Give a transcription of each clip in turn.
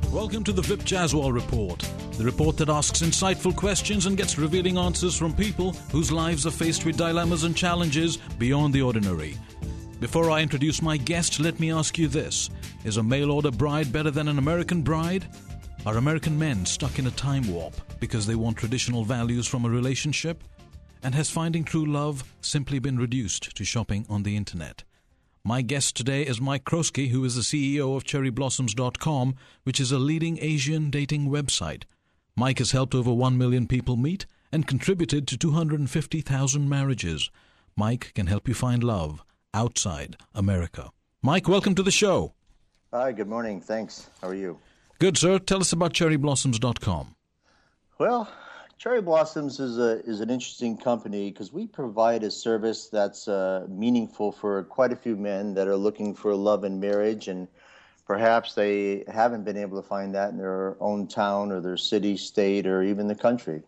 Welcome to the Vip Jaswal Report, the report that asks insightful questions and gets revealing answers from people whose lives are faced with dilemmas and challenges beyond the ordinary. Before I introduce my guest, let me ask you this. Is a mail-order bride better than an American bride? Are American men stuck in a time warp because they want traditional values from a relationship? And has finding true love simply been reduced to shopping on the internet? My guest today is Mike Kroski, who is the CEO of CherryBlossoms.com, which is a leading Asian dating website. Mike has helped over 1 million people meet and contributed to 250,000 marriages. Mike can help you find love outside America. Mike, welcome to the show. Hi, good morning. Thanks. How are you? Good, sir. Tell us about CherryBlossoms.com. Well, Cherry Blossoms is an interesting company because we provide a service that's meaningful for quite a few men that are looking for love and marriage, and perhaps they haven't been able to find that in their own town or their city, state, or even the country.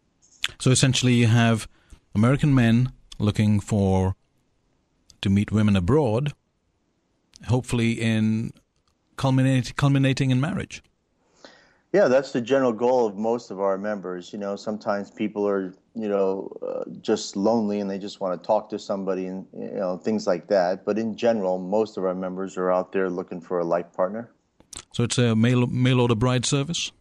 So essentially you have American men looking to meet women abroad, hopefully in culminating in marriage. Yeah, that's the general goal of most of our members. You know, sometimes people are, just lonely and they just want to talk to somebody and, things like that. But in general, most of our members are out there looking for a life partner. So it's a mail-order bride service?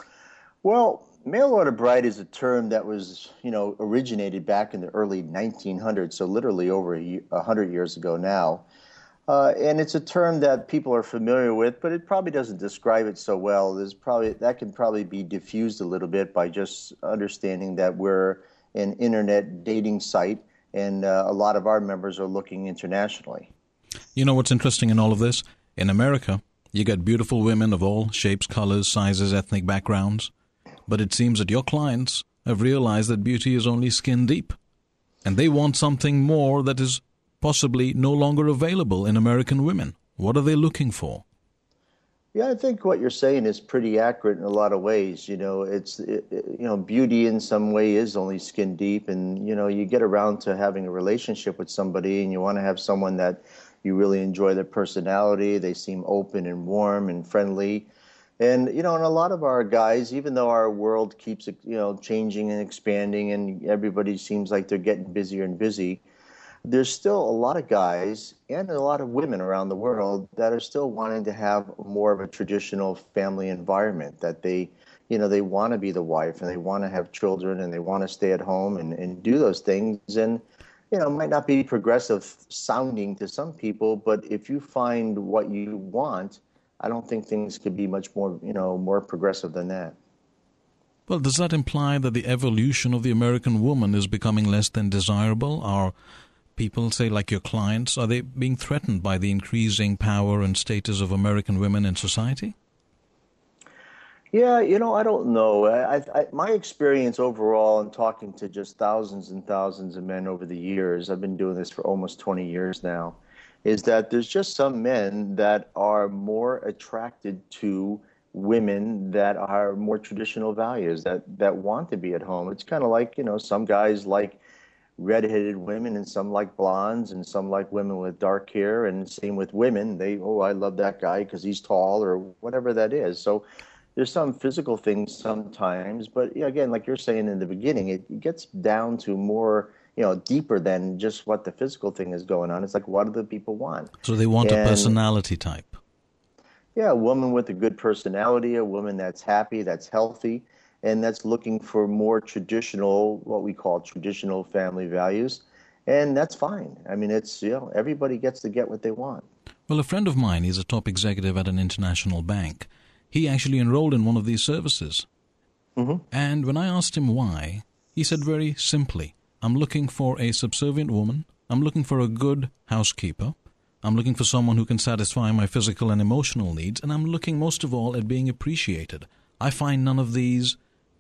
Well, mail-order bride is a term that was, originated back in the early 1900s, so literally over 100 years ago now. And it's a term that people are familiar with, but it probably doesn't describe it so well. That can probably be diffused a little bit by just understanding that we're an internet dating site, and a lot of our members are looking internationally. You know what's interesting in all of this? In America, you get beautiful women of all shapes, colors, sizes, ethnic backgrounds. But it seems that your clients have realized that beauty is only skin deep, and they want something more that is possibly no longer available in American women. What are they looking for? Yeah, I think what you're saying is pretty accurate in a lot of ways. Beauty in some way is only skin deep, and you get around to having a relationship with somebody, and you want to have someone that you really enjoy their personality. They seem open and warm and friendly. And, and a lot of our guys, even though our world keeps, changing and expanding and everybody seems like they're getting busier and busy, there's still a lot of guys and a lot of women around the world that are still wanting to have more of a traditional family environment, that they want to be the wife and they want to have children and they want to stay at home and do those things. And, it might not be progressive sounding to some people, but if you find what you want, I don't think things could be much more, more progressive than that. Well, does that imply that the evolution of the American woman is becoming less than desirable? Are people, say, like your clients, are they being threatened by the increasing power and status of American women in society? Yeah, I don't know. My experience overall in talking to just thousands and thousands of men over the years, I've been doing this for almost 20 years now, is that there's just some men that are more attracted to women that are more traditional values, that want to be at home. It's kind of like, some guys like redheaded women and some like blondes and some like women with dark hair, and same with women. I love that guy because he's tall or whatever that is. So there's some physical things sometimes, but again, like you're saying in the beginning, it gets down to more, deeper than just what the physical thing is going on. It's like, what do the people want? So they want a personality type. Yeah, a woman with a good personality, a woman that's happy, that's healthy, and that's looking for more traditional, what we call traditional family values. And that's fine. I mean, it's, everybody gets to get what they want. Well, a friend of mine, he's a top executive at an international bank. He actually enrolled in one of these services. Mm-hmm. And when I asked him why, he said very simply, I'm looking for a subservient woman. I'm looking for a good housekeeper. I'm looking for someone who can satisfy my physical and emotional needs. And I'm looking most of all at being appreciated. I find none of these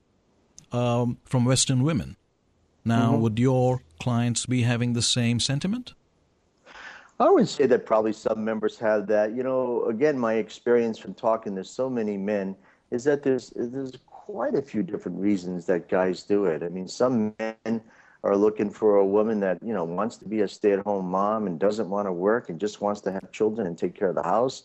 from Western women. Now, would your clients be having the same sentiment? I would say that probably some members have that. Again, my experience from talking to so many men is that there's quite a few different reasons that guys do it. I mean, some men are looking for a woman that, wants to be a stay-at-home mom and doesn't want to work and just wants to have children and take care of the house.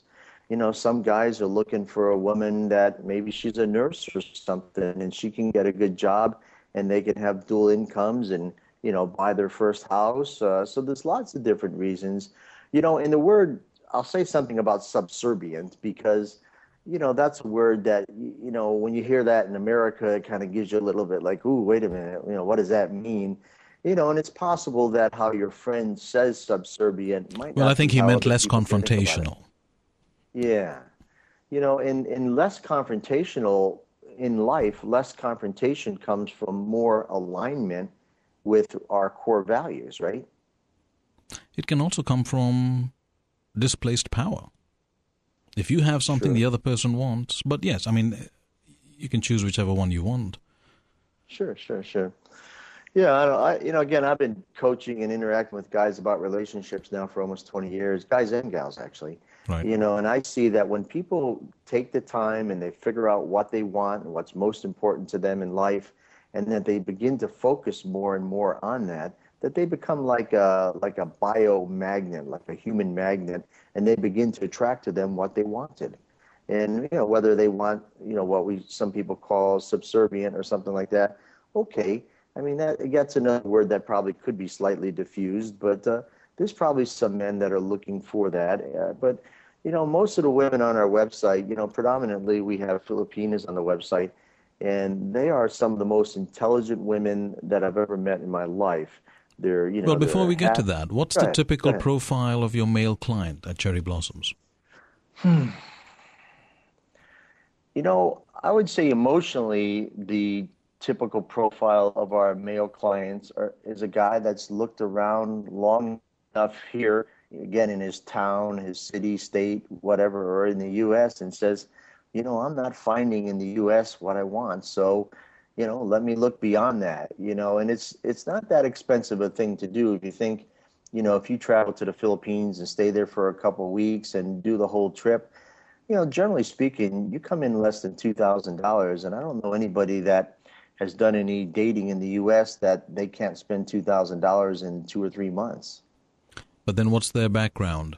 Some guys are looking for a woman that maybe she's a nurse or something and she can get a good job and they can have dual incomes and, buy their first house. So there's lots of different reasons. In the word, I'll say something about subservient because, that's a word that, when you hear that in America, it kind of gives you a little bit like, ooh, wait a minute, what does that mean? And it's possible that how your friend says subservient might Well, I not think be he how meant other less people think about it. confrontational. Yeah. In less confrontational in life, less confrontation comes from more alignment with our core values, right? It can also come from displaced power. If you have something Sure. the other person wants, but yes, I mean, you can choose whichever one you want. Sure, sure, sure. Yeah, again, I've been coaching and interacting with guys about relationships now for almost 20 years, guys and gals actually. Right. And I see that when people take the time and they figure out what they want and what's most important to them in life, and that they begin to focus more and more on that they become like a biomagnet, like a human magnet, and they begin to attract to them what they wanted. And whether they want what we some people call subservient or something like that, okay. I mean, that's another word that probably could be slightly diffused, but there's probably some men that are looking for that. But most of the women on our website, predominantly we have Filipinas on the website, and they are some of the most intelligent women that I've ever met in my life. Well, before They're we get to that, what's Go the ahead, go typical ahead. profile of your male client at Cherry Blossoms? I would say emotionally, the typical profile of our male clients is a guy that's looked around long enough here, again, in his town, his city, state, whatever, or in the U.S., and says, I'm not finding in the U.S. what I want. So, let me look beyond that, and it's not that expensive a thing to do if you think, if you travel to the Philippines and stay there for a couple of weeks and do the whole trip, generally speaking, you come in less than $2,000, and I don't know anybody that has done any dating in the U.S. that they can't spend $2,000 in 2 or 3 months. But then what's their background?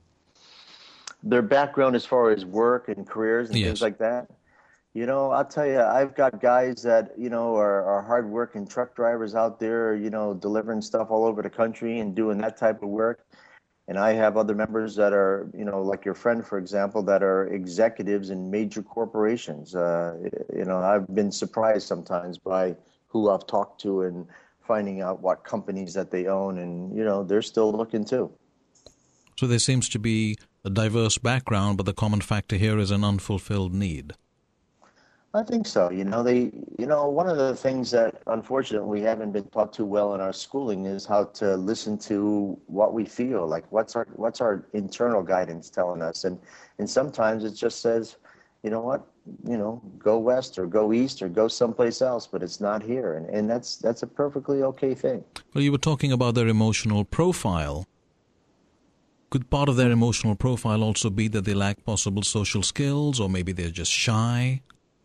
Their background as far as work and careers and things Yes. like that. I'll tell you, I've got guys that, are hardworking truck drivers out there, delivering stuff all over the country and doing that type of work. And I have other members that are, like your friend, for example, that are executives in major corporations. I've been surprised sometimes by who I've talked to and finding out what companies that they own. And, they're still looking too. So there seems to be a diverse background, but the common factor here is an unfulfilled need. I think so. One of the things that unfortunately we haven't been taught too well in our schooling is how to listen to what we feel. Like what's our internal guidance telling us, and sometimes it just says, you know what, go west or go east or go someplace else, but it's not here, and that's a perfectly okay thing. Well, you were talking about their emotional profile. Could part of their emotional profile also be that they lack possible social skills, or maybe they're just shy?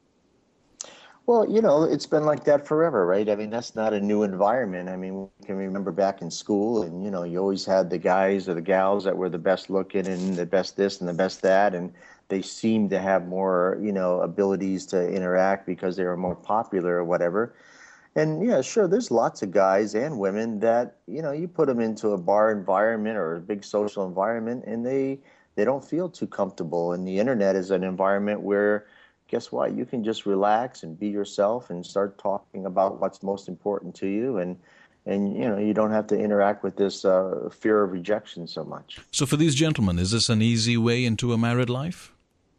Well, it's been like that forever, right? I mean, that's not a new environment. I mean, we can remember back in school and, you always had the guys or the gals that were the best looking and the best this and the best that. And they seemed to have more, abilities to interact because they were more popular or whatever. And yeah, sure, there's lots of guys and women that, you put them into a bar environment or a big social environment and they don't feel too comfortable. And the internet is an environment where guess what? You can just relax and be yourself and start talking about what's most important to you, and you don't have to interact with this fear of rejection so much. So for these gentlemen, is this an easy way into a married life?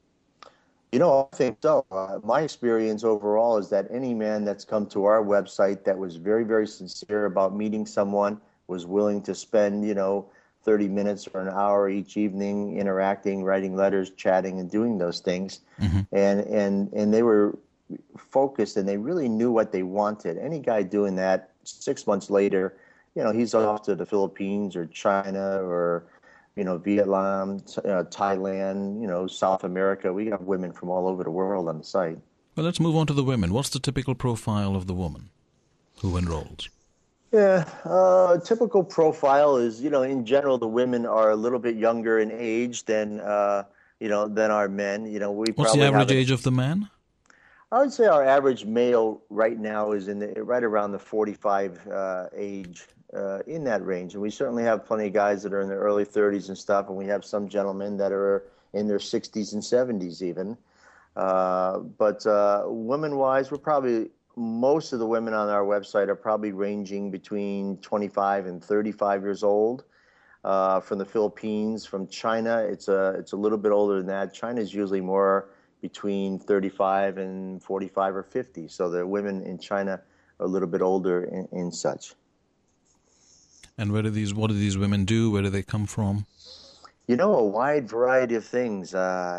I think so. My experience overall is that any man that's come to our website that was very, very sincere about meeting someone, was willing to spend, 30 minutes or an hour each evening interacting, writing letters, chatting, and doing those things. Mm-hmm. And they were focused and they really knew what they wanted. Any guy doing that 6 months later, he's off to the Philippines or China or, Vietnam, Thailand, South America. We have women from all over the world on the site. Well, let's move on to the women. What's the typical profile of the woman who enrolls? Yeah, typical profile is, in general, the women are a little bit younger in age than, than our men. We What's the probably average have age of the man? I would say our average male right now is right around the 45 age, in that range. And we certainly have plenty of guys that are in their early 30s and stuff, and we have some gentlemen that are in their 60s and 70s even. But women-wise, most of the women on our website are probably ranging between 25 and 35 years old. From the Philippines, from China, it's a little bit older than that. China is usually more between 35 and 45 or 50. So the women in China are a little bit older and such. And what do these women do? Where do they come from? A wide variety of things.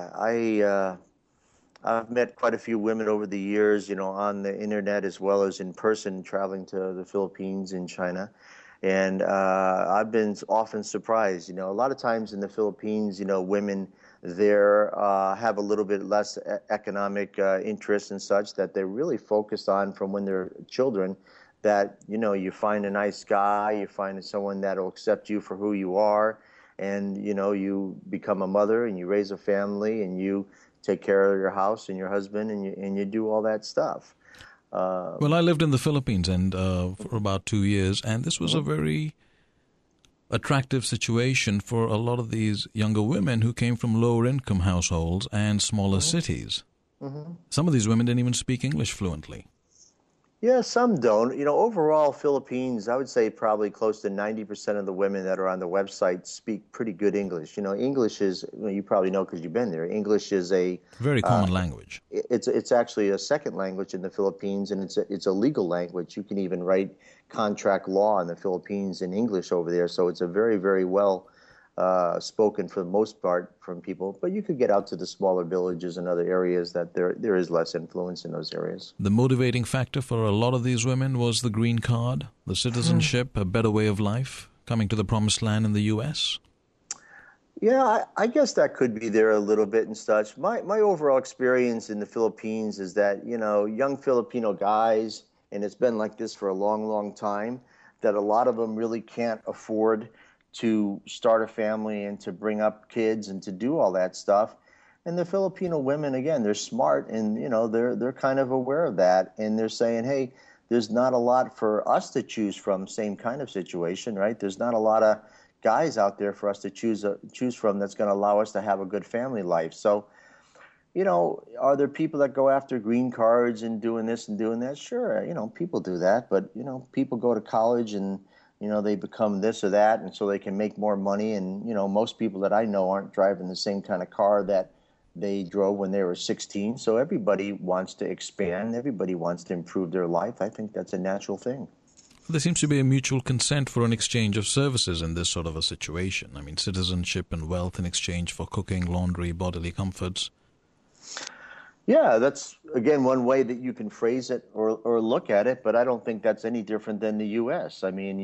I've met quite a few women over the years, on the internet as well as in person, traveling to the Philippines and China. And I've been often surprised. A lot of times in the Philippines, women there have a little bit less economic interest and such, that they're really focused on from when they're children, that, you find a nice guy, you find someone that will accept you for who you are, and, you become a mother and you raise a family and you take care of your house and your husband and you do all that stuff. Well, I lived in the Philippines and for about 2 years, and this was a very attractive situation for a lot of these younger women who came from lower income households and smaller cities. Some of these women didn't even speak English fluently. Yeah, some don't. Overall, Philippines, I would say probably close to 90% of the women that are on the website speak pretty good English. English is, you probably know because you've been there, English is a very common language. It's actually a second language in the Philippines, and it's a legal language. You can even write contract law in the Philippines in English over there. So it's a very, very well spoken for the most part from people, but you could get out to the smaller villages and other areas that there is less influence in those areas. The motivating factor for a lot of these women was the green card, the citizenship, a better way of life, coming to the promised land in the U.S.? Yeah, I guess that could be there a little bit and such. My overall experience in the Philippines is that, young Filipino guys, and it's been like this for a long, long time, that a lot of them really can't afford to start a family and to bring up kids and to do all that stuff. And the Filipino women, again, they're smart and, they're kind of aware of that. And they're saying, hey, there's not a lot for us to choose from, same kind of situation, right? There's not a lot of guys out there for us to choose from that's going to allow us to have a good family life. So, are there people that go after green cards and doing this and doing that? Sure, people do that. But, people go to college and they become this or that, and so they can make more money. And, most people that I know aren't driving the same kind of car that they drove when they were 16. So everybody wants to expand. Everybody wants to improve their life. I think that's a natural thing. There seems to be a mutual consent for an exchange of services in this sort of a situation. I mean, citizenship and wealth in exchange for cooking, laundry, bodily comforts. Yeah, that's, again, one way that you can phrase it or look at it, but I don't think that's any different than the U.S. I mean,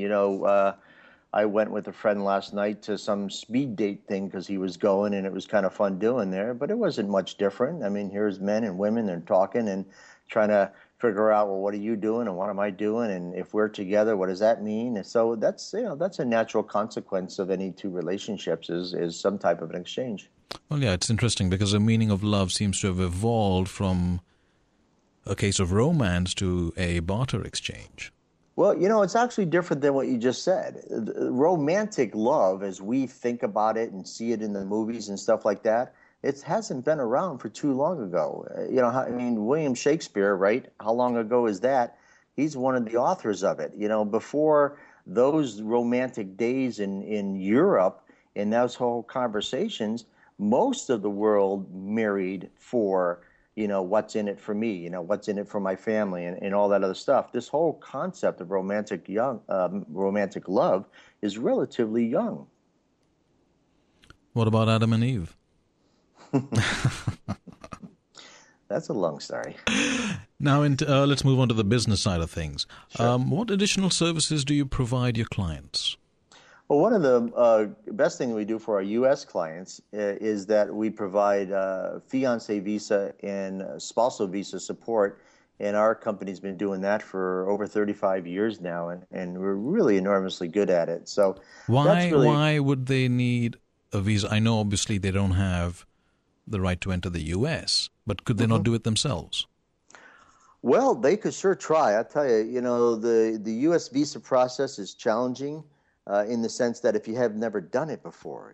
I went with a friend last night to some speed date thing because he was going, and it was kind of fun doing there, but it wasn't much different. I mean, here's men and women, they're talking and trying to figure out, well, what are you doing and what am I doing? And if we're together, what does that mean? And so that's a natural consequence of any two relationships is some type of an exchange. Well, yeah, it's interesting because the meaning of love seems to have evolved from a case of romance to a barter exchange. Well, it's actually different than what you just said. Romantic love, as we think about it and see it in the movies and stuff like that, it hasn't been around for too long ago. William Shakespeare, right? How long ago is that? He's one of the authors of it. Before those romantic days in Europe and those whole conversations, most of the world married for, what's in it for me, what's in it for my family and all that other stuff. This whole concept of romantic love is relatively young. What about Adam and Eve? That's a long story. Now, let's move on to the business side of things. Sure. What additional services do you provide your clients? Well, one of the best things we do for our U.S. clients is that we provide fiancé visa and spousal visa support, and our company's been doing that for over 35 years now, and we're really enormously good at it. So why would they need a visa? I know obviously they don't have the right to enter the U.S., but could they not do it themselves? Well, they could sure try. I tell you, the U.S. visa process is challenging in the sense that if you have never done it before,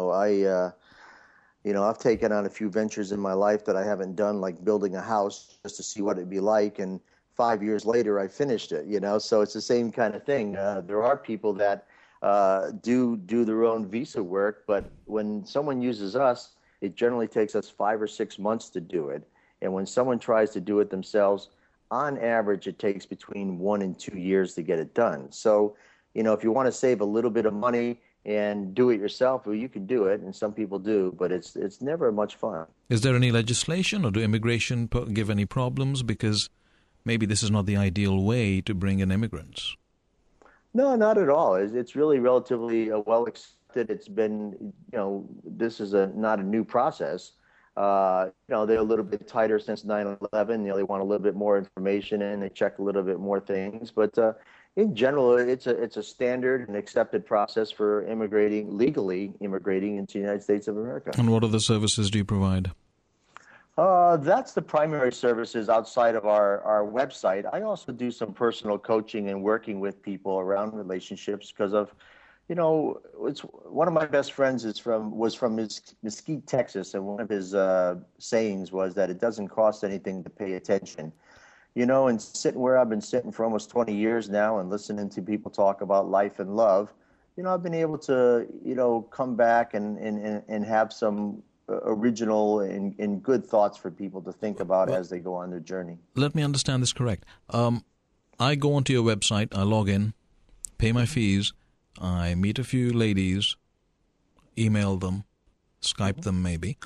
I've taken on a few ventures in my life that I haven't done, like building a house just to see what it'd be like, and 5 years later I finished it. So it's the same kind of thing. There are people that do their own visa work, but when someone uses us, it generally takes us 5 or 6 months to do it. And when someone tries to do it themselves, on average, it takes between 1 and 2 years to get it done. So, if you want to save a little bit of money and do it yourself, well, you can do it, and some people do, but it's never much fun. Is there any legislation, or do immigration give any problems? Because maybe this is not the ideal way to bring in immigrants. No, not at all. It's really relatively well accepted. It's been, this is not a new process. They're a little bit tighter since 9/11. They want a little bit more information and they check a little bit more things. But in general, it's a standard and accepted process for legally immigrating into the United States of America. And what other services do you provide? That's the primary services outside of our website. I also do some personal coaching and working with people around relationships because of, it's one of my best friends was from Mesquite, Texas, and one of his sayings was that it doesn't cost anything to pay attention. And sitting where I've been sitting for almost 20 years now and listening to people talk about life and love, I've been able to, come back and have some original and good thoughts for people to think about as they go on their journey. Let me understand this correct. I go onto your website, I log in, pay my fees, I meet a few ladies, email them, Skype them maybe,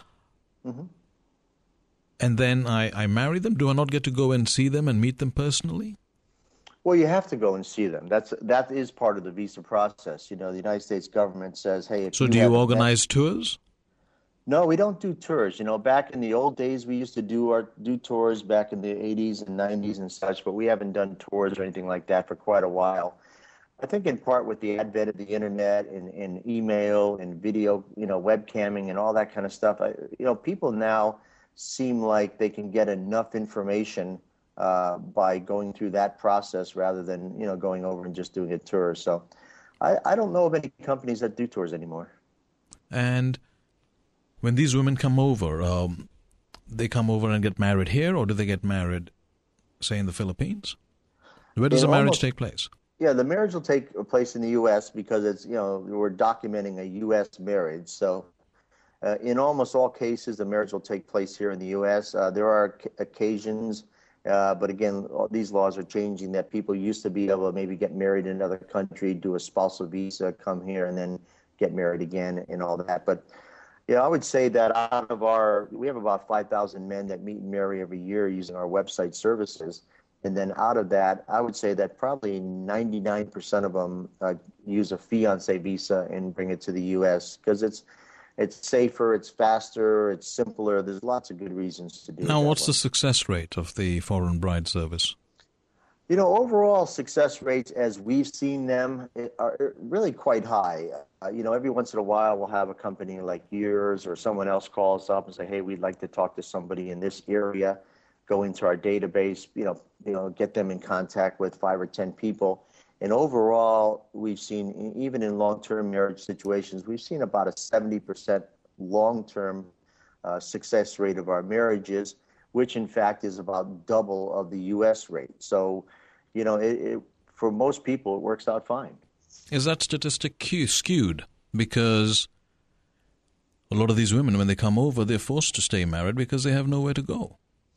and then I marry them. Do I not get to go and see them and meet them personally? Well, you have to go and see them. That is part of the visa process. The United States government says, hey, if so do you organize tours? No, we don't do tours. Back in the old days, we used to do tours back in the 80s and 90s and such, but we haven't done tours or anything like that for quite a while. I think in part with the advent of the internet and email and video, webcamming and all that kind of stuff, people now seem like they can get enough information by going through that process rather than, going over and just doing a tour. So I don't know of any companies that do tours anymore. And when these women come over, they come over and get married here, or do they get married, say, in the Philippines? Where does the marriage take place? Yeah, the marriage will take place in the U.S. because it's, we're documenting a U.S. marriage. So in almost all cases, the marriage will take place here in the U.S. There are occasions, but again, these laws are changing that people used to be able to maybe get married in another country, do a spousal visa, come here, and then get married again and all that. But I would say that we have about 5,000 men that meet and marry every year using our website services. And then out of that, I would say that probably 99% of them use a fiancé visa and bring it to the U.S. because it's safer, it's faster, it's simpler. There's lots of good reasons to do it. Now, what's the success rate of the foreign bride service? Overall success rates as we've seen them are really quite high. Every once in a while we'll have a company like yours or someone else call us up and say, hey, we'd like to talk to somebody in this area. Go into our database, get them in contact with 5 or 10 people. And overall, we've seen, even in long-term marriage situations, we've seen about a 70% long-term success rate of our marriages, which in fact is about double of the U.S. rate. So, for most people, it works out fine. Is that statistic skewed? Because a lot of these women, when they come over, they're forced to stay married because they have nowhere to go.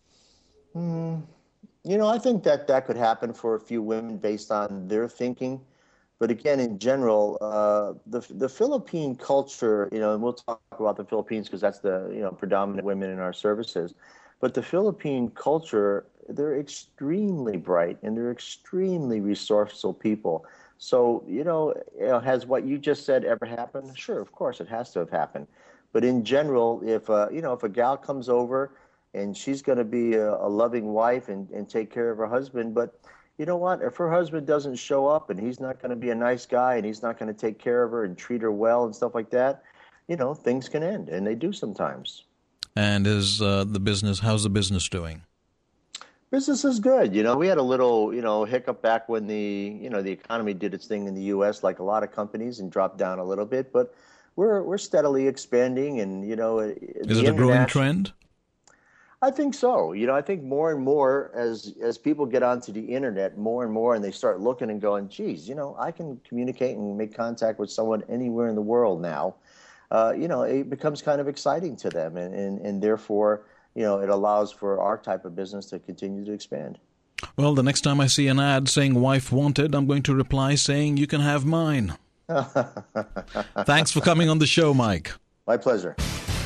I think that could happen for a few women based on their thinking. But again, in general, the Philippine culture, and we'll talk about the Philippines because that's the predominant women in our services. But the Philippine culture, they're extremely bright and they're extremely resourceful people. So, has what you just said ever happened? Sure, of course, it has to have happened. But in general, if a gal comes over and she's going to be a loving wife and take care of her husband, but you know what? If her husband doesn't show up and he's not going to be a nice guy and he's not going to take care of her and treat her well and stuff like that, things can end, and they do sometimes. And how's the business doing? Business is good. We had a little, hiccup back when the economy did its thing in the U.S. like a lot of companies and dropped down a little bit. But we're steadily expanding, and is it a growing trend? I think so. I think more and more as people get onto the internet more and more, and they start looking and going, geez, I can communicate and make contact with someone anywhere in the world now. It becomes kind of exciting to them, and therefore, it allows for our type of business to continue to expand. Well, the next time I see an ad saying wife wanted, I'm going to reply saying you can have mine. Thanks for coming on the show, Mike. My pleasure.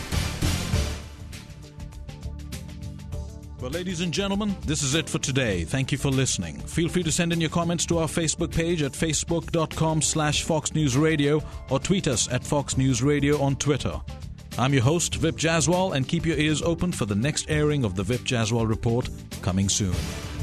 Well, ladies and gentlemen, this is it for today. Thank you for listening. Feel free to send in your comments to our Facebook page at facebook.com/Fox News Radio or tweet us at Fox News Radio on Twitter. I'm your host, Vip Jaswal, and keep your ears open for the next airing of the Vip Jaswal Report coming soon.